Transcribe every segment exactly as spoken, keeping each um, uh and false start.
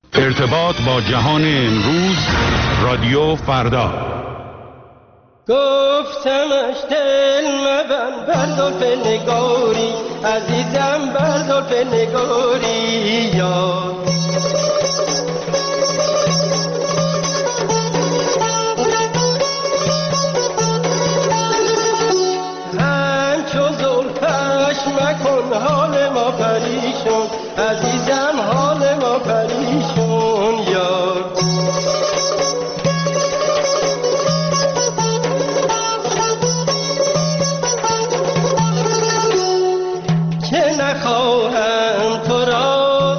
ارتباط با جهان امروز، رادیو فردا. گفتمش دل مبند بر زلف نگاری، عزیزم بر زلف نگاری یار. همچو زلفش مکن حال ما پریشون، عزیزم حال ما پریشون یار. نخواهم تو را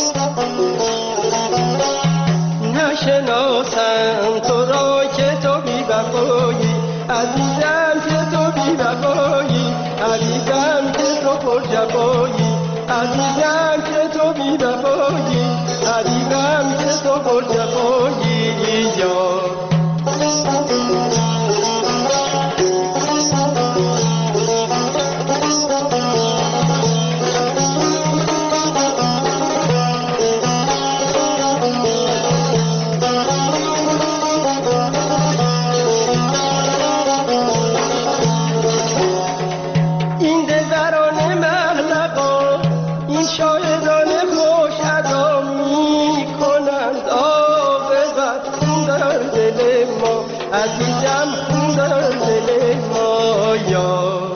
نشناسم تو را که تو بی وفایی، عزیزم که تو بی وفایی، عزیزم که تو پر جفایی، عزیزم که تو بی وفایی، عزیزم که تو پر جفایی یار. عزیزم خون در دل ما یار.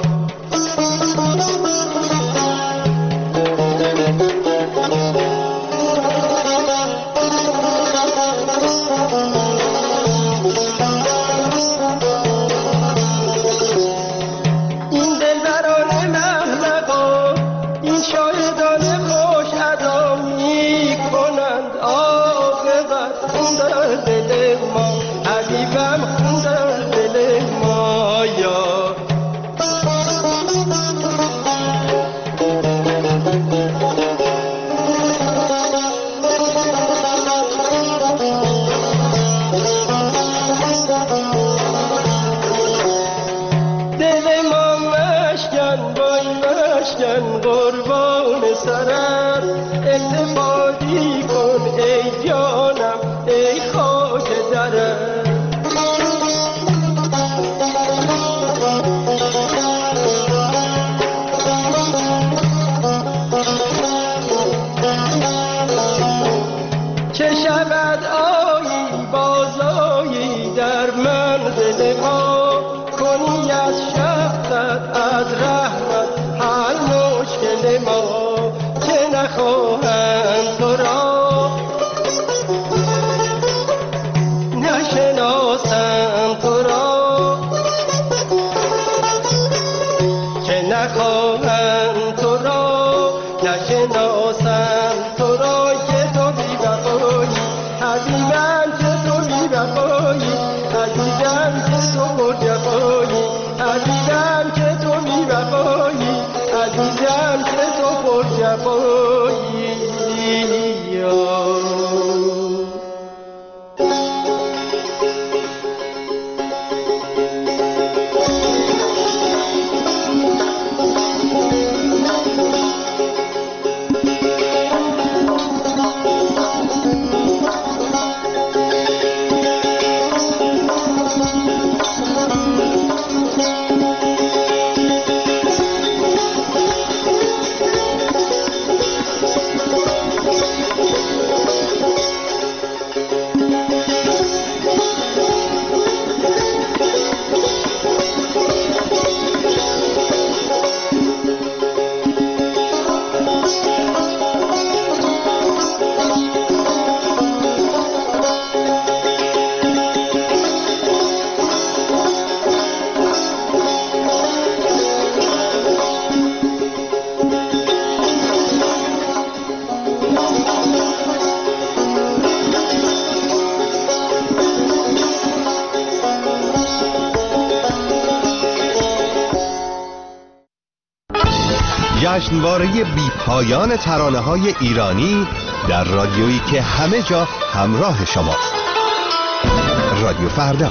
این دلبران محلقا، این شاهدان خوش ادا می کنند عاقبت خون در دل ما، حبیبم خون در دل ما یار. دل ما مشکن وای مشکن قربان سرت، التفاتی کن ای جانم ای خاک درت. چه شود آیی بازایی در منزل ما، کنی از شفقت از رحمت حل مشکل ما. که نخواهم تو را نشناسم تو را، که نخواهم تو را نشناسم تو را، که تو بی وفایی، عزیزم که تو بی وفایی، عزیزم که تو پر جفایی، عزیزم که تو بی وفایی، عزیزم که تو پر جفایی یار. جشنواره بی پایان ترانه‌های ایرانی در رادیویی که همه جا همراه شماست. رادیو فردا.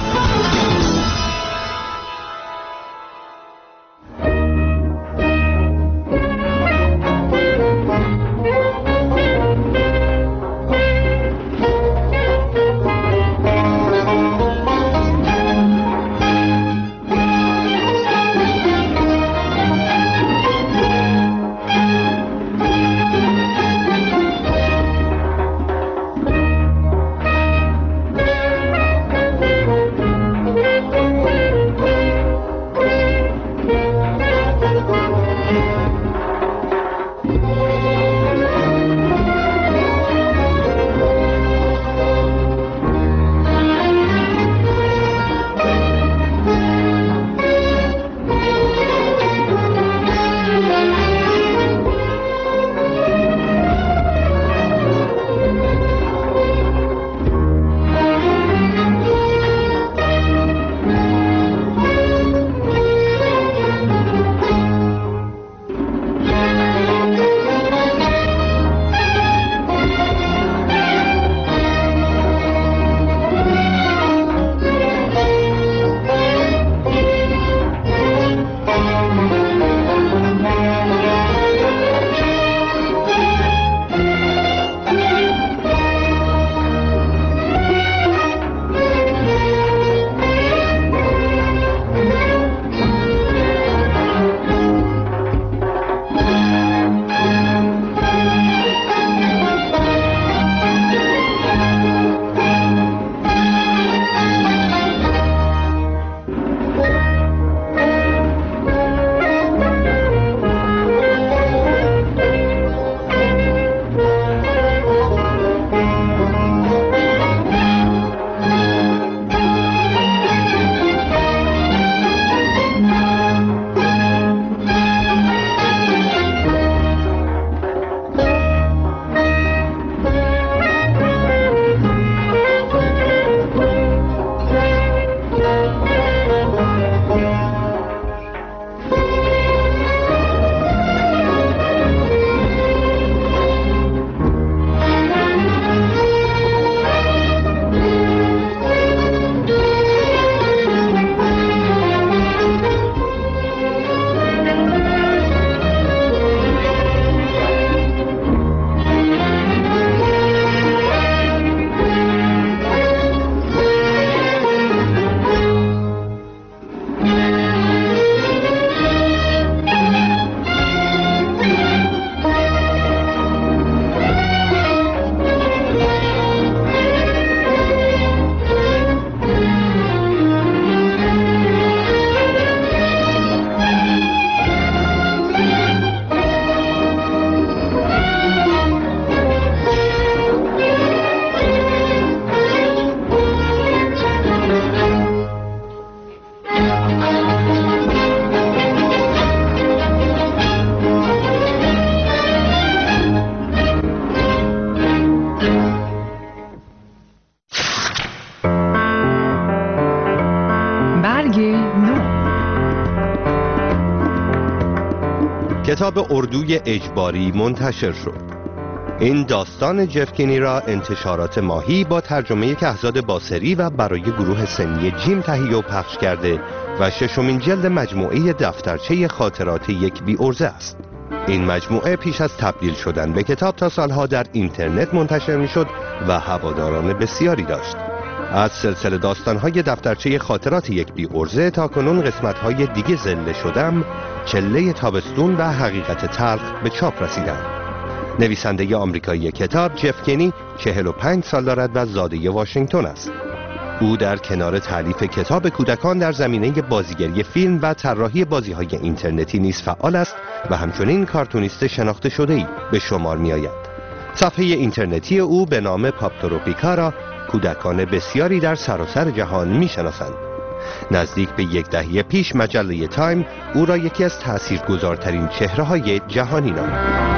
کتاب اردوی اجباری منتشر شد. این داستان جف کنی را انتشارات ماهی با ترجمه کهزاد باسری و برای گروه سنی جیم تهیه و پخش کرده و ششمین جلد مجموعه دفترچه خاطرات یک بی ارزه است. این مجموعه پیش از تبدیل شدن به کتاب تا سالها در اینترنت منتشر می شد و هواداران بسیاری داشت. از سلسله داستان‌های دفترچه خاطرات یک بی ارزه تا کنون قسمت‌های دیگه زنده شدم، چله تابستون و حقیقت تلخ به چاپ رسیدند. نویسنده آمریکایی کتاب جف کنی چهل و پنج سال دارد و زاده واشنگتن است. او در کنار تالیف کتاب کودکان در زمینه بازیگری فیلم و طراحی بازی‌های اینترنتی نیز فعال است و همچنین کارتونیست شناخته شده‌ای به شمار می‌آید. صفحه اینترنتی او به نام پاپتروپیکا را کودکان بسیاری در سراسر جهان می‌شناسند. نزدیک به یک دهه پیش مجله تایم او را یکی از تاثیرگذارترین چهره‌های جهانی نامید.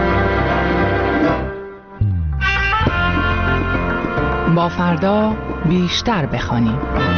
با فردا بیشتر بخوانیم.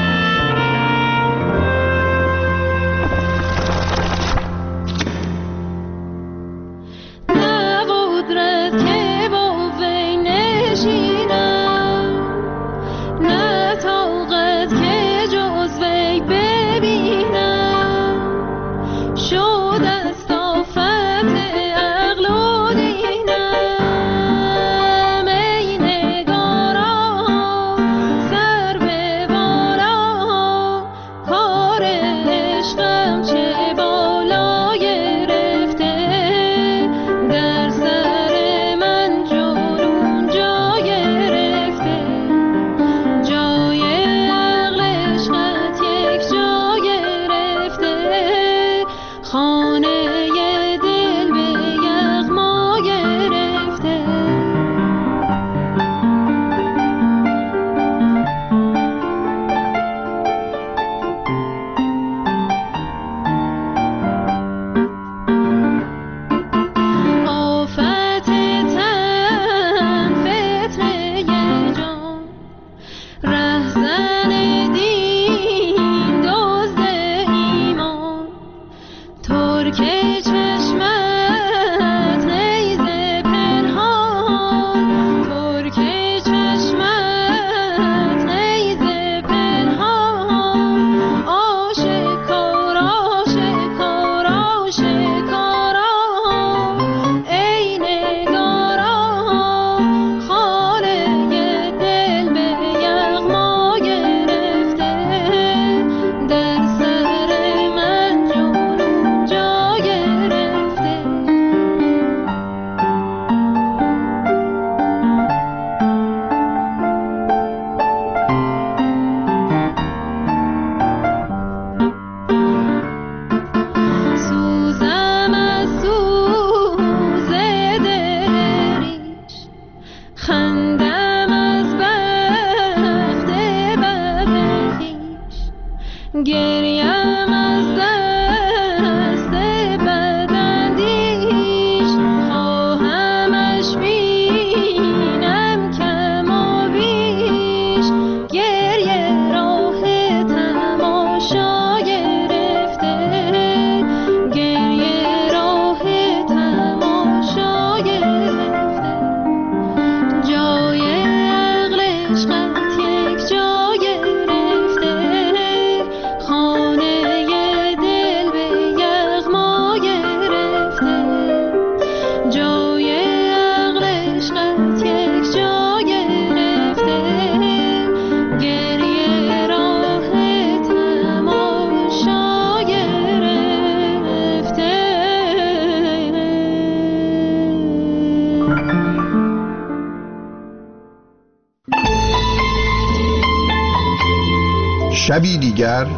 شبی دیگر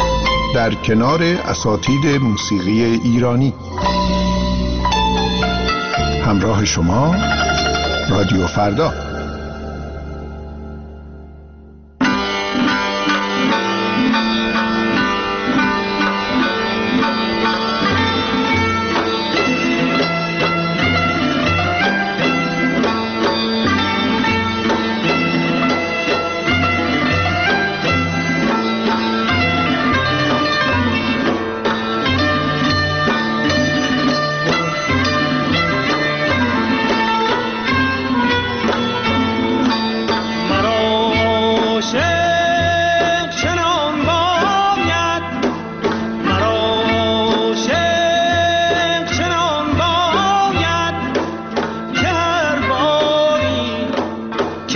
در کنار اساتید موسیقی ایرانی. همراه شما رادیو فردا.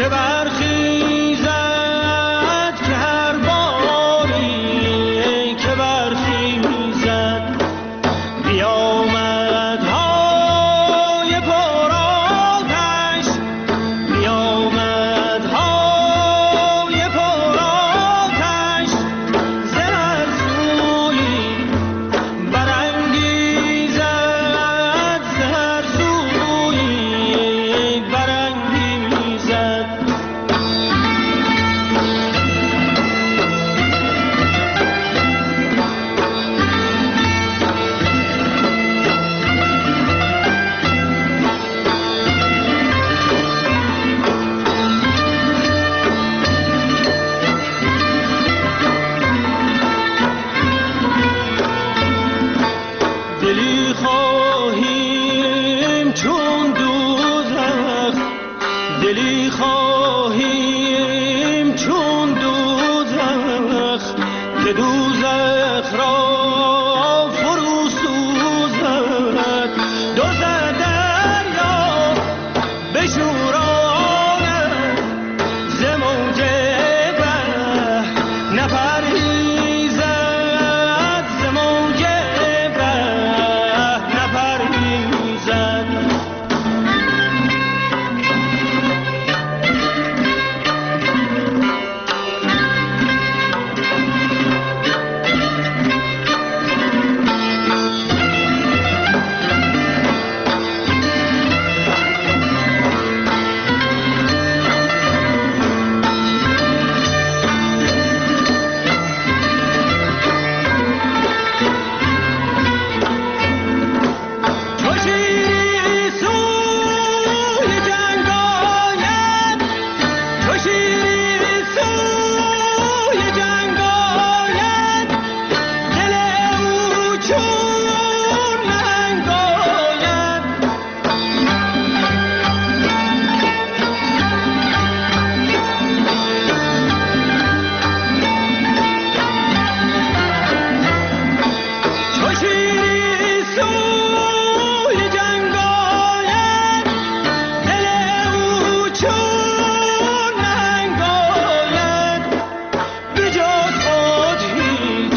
که برخیزد که هر باری که برخیزد بیامد های پر آتش بیامد های پر آتش ز هر سویی برانگیزد ز هر سویی برانگیزد. دلی خواهیم چون دوزخ دلی خواهیم چون دوزخ که دوزخ را فرو سوزد دوزد دریا بشوراند ز موج بحر نپریزد ز موج بحر نپریزد. چو شیری سوی جنگ آید چو شیری سوی جنگ آید دل او چون نهنگ آید. چو شیری سوی جنگ آید دل او چون نهنگ آید به جز خود هیچ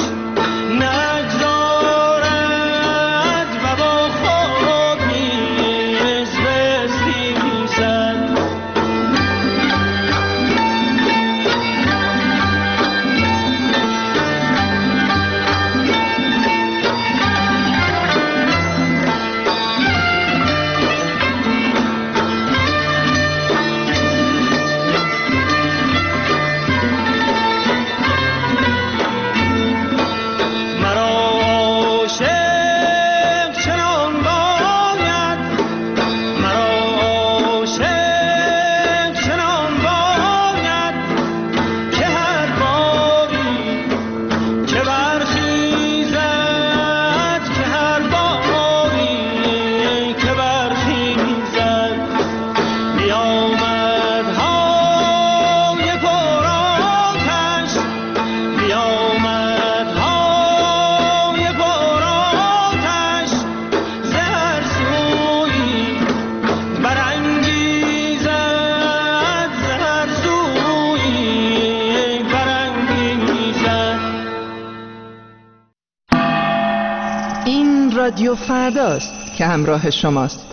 نگذارد و با خود نیز بستیزد. مرا عاشق چنان باید مرا عاشق چنان باید که هر باری که برخیزد که هر باری که برخیزد بیامد های پر آتش بیامد های پر آتش ز هر سویی برانگیزد ز هر سویی برانگیزد. این رادیو فرداست که همراه شماست.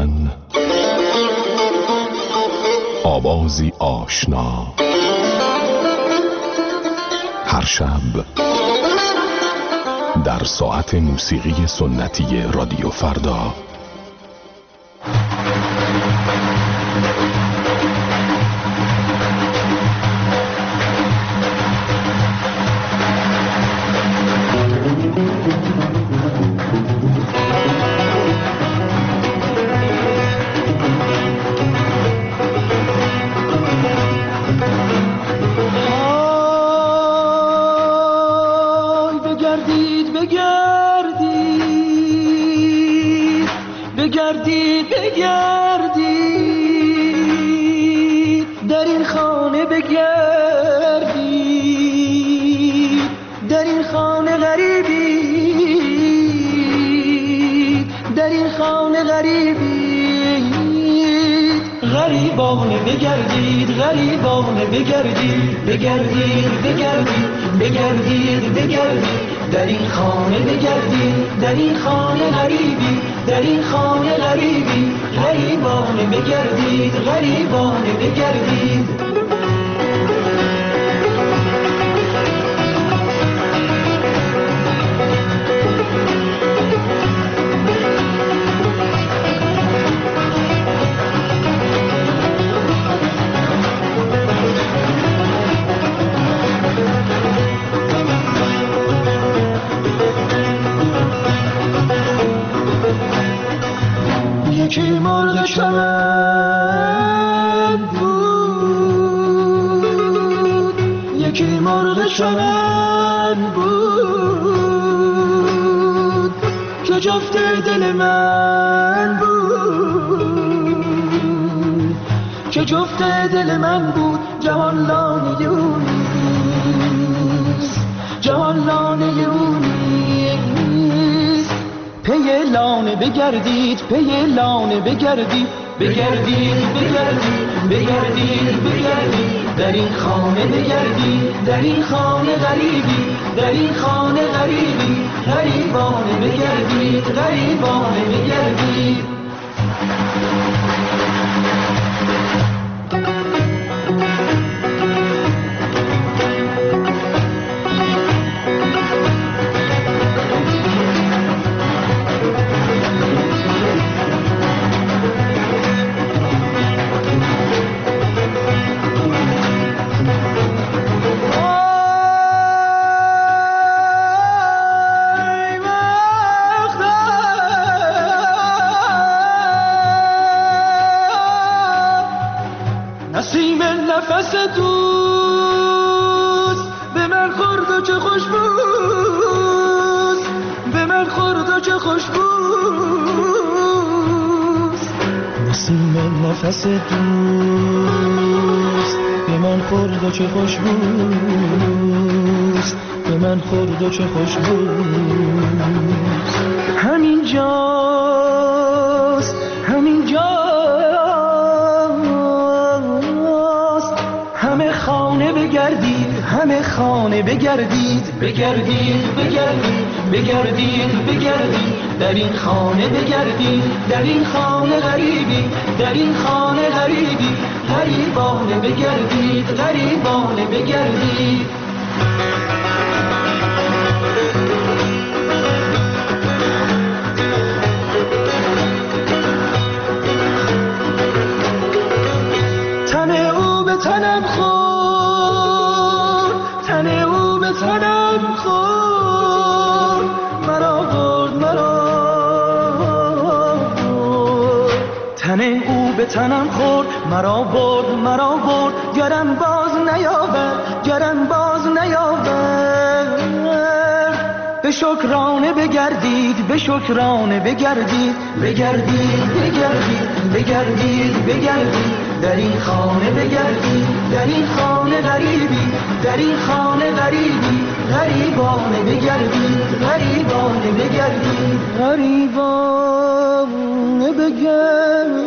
من آوازی آشنا، هر شب در ساعت موسیقی سنتی رادیو فردا. بگردید بگردید در این خانه، بگردید در این خانه غریبی، در این خانه غریبی غریبانه، بگردید غریبانه، بگردید بگردید بگردید بگردید بگردید در این خانه، بگردید در این خانه غریبی، در این خانه غریبی غریبانه، بگردید غریبانه بگردید. یکی مرغ چمن بود، یکی مرغ چمن بود که جفت دل من بود، که جفت دل من بود. جهان لانه اونیست، جهان لانه اونیست. پی لانه بگردید، پی لانه بگردید، بگردید بگردید بگردید بگردید در این خانه، بگردید در این خانه غریبی، در این خانه غریبی غریبانه، بگردید غریبانه بگردید. نسیم نفس دوست به من خورد و چه خوشبوست، به من خورد و چه خوشبوست. نسیم نفس دوست به من خورد و چه خوشبوست، به من خورد و چه خوشبوست. همین جاست، همین جاست، همه خانه بگردید، همه خانه بگردید، بگردید بگردید بگردید بگردید در این خانه، بگردید در این خانه غریبی، در این خانه غریبی غریبانه، بگردید غریبانه بگردید. تنم خورد، تن او به تنم خورد، مرا برد مرا برد. تن او به تنم خورد، مرا برد مرا برد. گرم باز نیاورد، گرم باز نیاورد. به شکرانه بگردید، به شکرانه بگردید، بگردید بگردید بگردید بگردید در این خانه، بگردید در این خانه غریبی، در این خانه غریبی غریبانه، بگردید غریبانه بگردید غریبانه بگردید.